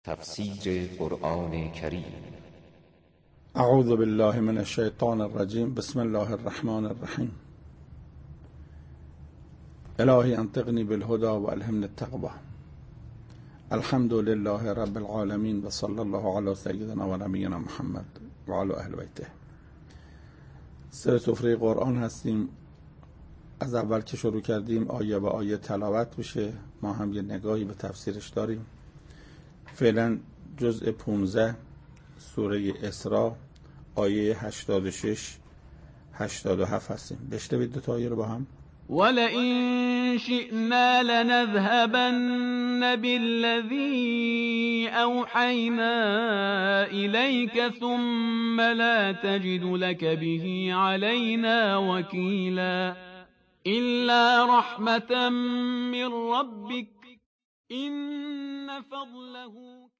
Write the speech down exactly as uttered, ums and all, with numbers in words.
تفسیر قرآن کریم. اعوذ بالله من الشیطان الرجیم. بسم الله الرحمن الرحیم. الهی انطقنی بالهدى و الهمنی التقوى. الحمد لله رب العالمین و صلی الله علی سیدنا و نبینا محمد و علی اهل بیته. سر سفره قرآن هستیم. از اول که شروع کردیم آیه به آیه تلاوت بشه، ما هم یه نگاهی به تفسیرش داریم. فعلا جزء پانزده سوره اسراء آیه هشتاد و شش هشتاد و هفت هستیم. بشنوید دو تا آیه رو با هم. ولئن شئنا لنذهبن بالذي أوحينا إليك ثم لا تجد لك به علينا وكيلا إلا رحمة من ربك إن فضله